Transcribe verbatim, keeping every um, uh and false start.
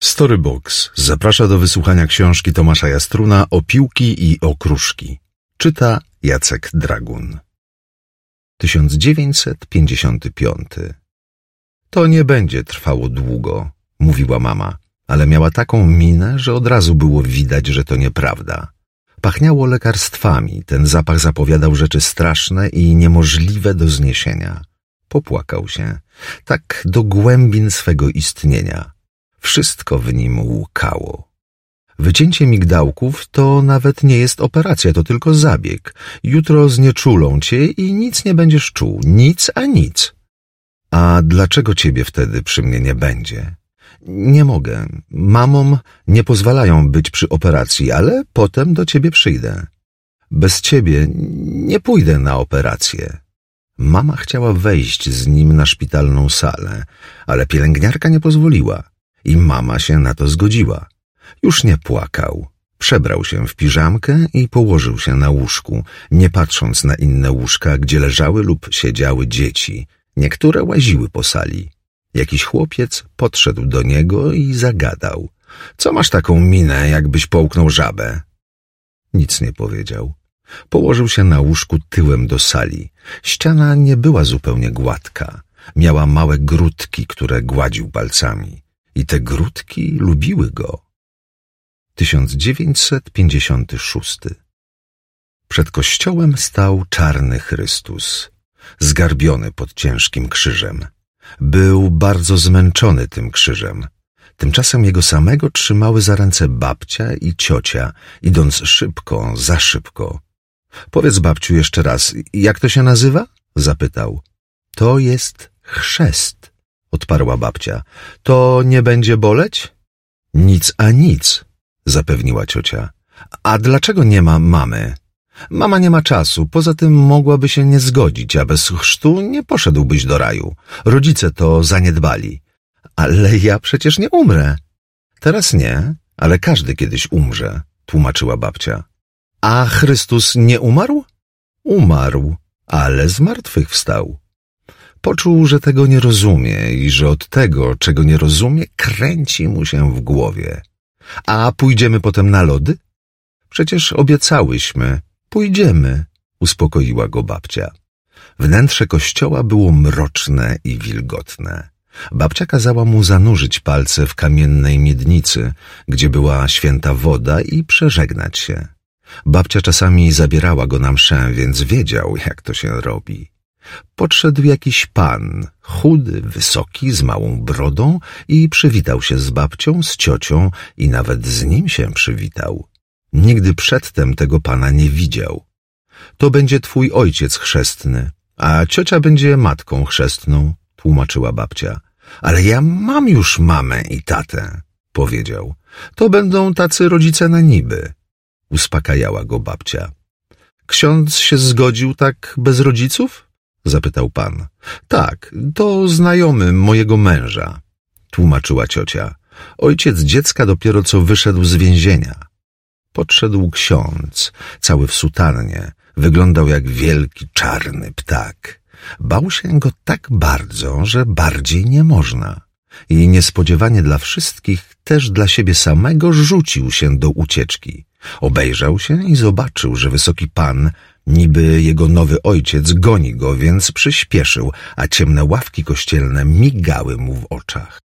Storybox zaprasza do wysłuchania książki Tomasza Jastruna Opiłki i okruszki. Czyta Jacek Dragun. tysiąc dziewięćset pięćdziesiąty piąty. To nie będzie trwało długo, mówiła mama, ale miała taką minę, że od razu było widać, że to nieprawda. Pachniało lekarstwami, ten zapach zapowiadał rzeczy straszne i niemożliwe do zniesienia. Popłakał się, tak do głębin swego istnienia. Wszystko w nim łkało. Wycięcie migdałków to nawet nie jest operacja, to tylko zabieg. Jutro znieczulą cię i nic nie będziesz czuł, nic a nic. A dlaczego ciebie wtedy przy mnie nie będzie? Nie mogę. Mamom nie pozwalają być przy operacji, ale potem do ciebie przyjdę. Bez ciebie nie pójdę na operację. Mama chciała wejść z nim na szpitalną salę, ale pielęgniarka nie pozwoliła. I mama się na to zgodziła. Już nie płakał. Przebrał się w piżamkę i położył się na łóżku, nie patrząc na inne łóżka, gdzie leżały lub siedziały dzieci. Niektóre łaziły po sali. Jakiś chłopiec podszedł do niego i zagadał. Co masz taką minę, jakbyś połknął żabę? Nic nie powiedział. Położył się na łóżku tyłem do sali. Ściana nie była zupełnie gładka. Miała małe grudki, które gładził palcami. I te grudki lubiły go. tysiąc dziewięćset pięćdziesiąty szósty. Przed kościołem stał czarny Chrystus, zgarbiony pod ciężkim krzyżem. Był bardzo zmęczony tym krzyżem. Tymczasem jego samego trzymały za ręce babcia i ciocia, idąc szybko, za szybko. Powiedz, babciu, jeszcze raz, jak to się nazywa? Zapytał. To jest chrzest, odparła babcia. To nie będzie boleć? Nic a nic, zapewniła ciocia. A dlaczego nie ma mamy? Mama nie ma czasu, poza tym mogłaby się nie zgodzić, a bez chrztu nie poszedłbyś do raju. Rodzice to zaniedbali. Ale ja przecież nie umrę. Teraz nie, ale każdy kiedyś umrze, tłumaczyła babcia. A Chrystus nie umarł? Umarł, ale zmartwychwstał. Poczuł, że tego nie rozumie i że od tego, czego nie rozumie, kręci mu się w głowie. A pójdziemy potem na lody? Przecież obiecałyśmy. Pójdziemy, uspokoiła go babcia. Wnętrze kościoła było mroczne i wilgotne. Babcia kazała mu zanurzyć palce w kamiennej miednicy, gdzie była święta woda, i przeżegnać się. Babcia czasami zabierała go na mszę, więc wiedział, jak to się robi. Podszedł jakiś pan, chudy, wysoki, z małą brodą, i przywitał się z babcią, z ciocią i nawet z nim się przywitał. Nigdy przedtem tego pana nie widział. To będzie twój ojciec chrzestny, a ciocia będzie matką chrzestną, tłumaczyła babcia. Ale ja mam już mamę i tatę, powiedział. To będą tacy rodzice na niby, uspokajała go babcia. Ksiądz się zgodził tak bez rodziców? Zapytał pan. Tak, to znajomy mojego męża, tłumaczyła ciocia. Ojciec dziecka dopiero co wyszedł z więzienia. Podszedł ksiądz, cały w sutannie, wyglądał jak wielki czarny ptak. Bał się go tak bardzo, że bardziej nie można. I niespodziewanie dla wszystkich, też dla siebie samego, rzucił się do ucieczki. Obejrzał się i zobaczył, że wysoki pan, niby jego nowy ojciec, goni go, więc przyspieszył, a ciemne ławki kościelne migały mu w oczach.